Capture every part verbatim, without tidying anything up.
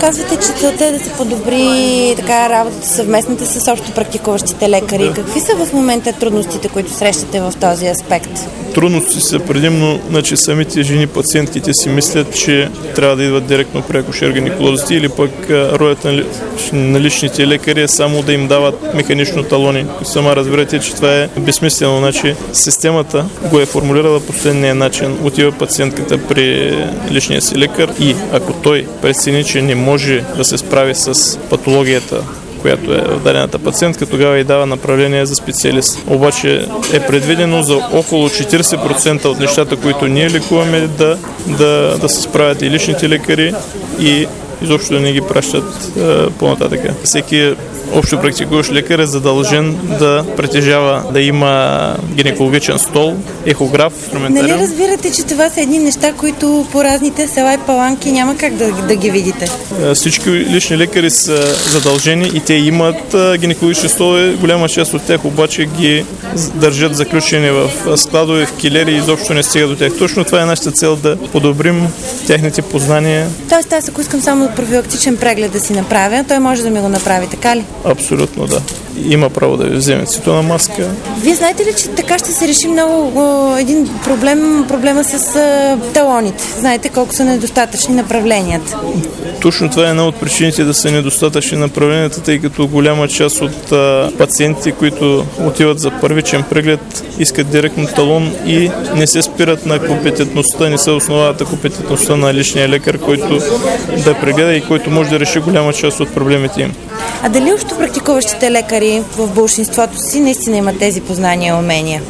казвате, че целта е да се подобри така работата съвместната с общо практикуващите лекари. Да. Какви са в момента трудностите, които срещате в този аспект? Трудности са предимно, значи самите жени, пациентките си мислят, че трябва да идват директно при акушер-гинеколозите или пък ролята на, на личните лекари е само да им дават механично талони. Сама разбирате, че това е безсмислено. Значи, системата го е формулирала последния начин. Отива пациентката при личния си лекар и ако той прецени, че не може да се справи с патологията, която е в дадената пациентка, тогава и дава направление за специалист. Обаче е предвидено за около четирийсет процента от нещата, които ние лекуваме, да, да, да се справят и личните лекари и изобщо да не ги пращат е, по-нататъка. Всеки общо практикуващ лекар е задължен да притежава, да има гинекологичен стол, ехограф, инструментариум. Нали разбирате, че това са едни неща, които по разните села и паланки няма как да, да ги видите? Всички лични лекари са задължени и те имат гинекологични столове. Голяма част от тях обаче ги държат заключени в складове, в килери и изобщо не стига до тях. Точно това е нашата цел, да подобрим техните познания. Тоест аз ако искам само профилактичен преглед да си направя, той може да ми го направи, така ли? Абсолютно да. Има право да ви вземе цветна маска. Вие знаете ли, че така ще се реши много о, един проблем, проблема с а, талоните? Знаете колко са недостатъчни направленията? Точно това е една от причините да са недостатъчни направленията, тъй като голяма част от а, пациентите, които отиват за първичен преглед, искат директно талон и не се спират на компетентността, не се основават на компетентността на личния лекар, който да прегледа и който може да реши голяма част от проблемите им. А дали общо практикуващите лекари в болшинството си наистина имат тези познания и умения?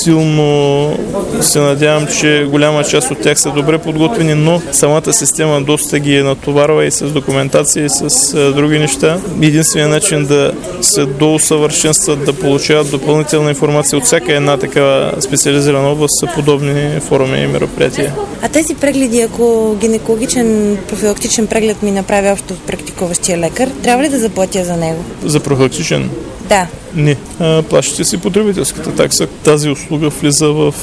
Силно се надявам, че голяма част от тях са добре подготвени, но самата система доста ги е натоварва и с документация, и с а, други неща. Единственият начин да се доусъвършенстват, да получават допълнителна информация от всяка една такава специализирана област са подобни форуми и мероприятия. А тези прегледи, ако гинекологичен профилактичен преглед ми направи общо практикуващия лекар, трябва ли да заплатя за него? За профилактичен? Да. Не. Плащате си потребителската такса. Тази услуга влиза в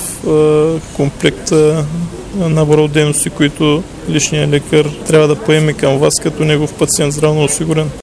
комплекта набор от дейности, които личният лекар трябва да поеме към вас като негов пациент здравно осигурен.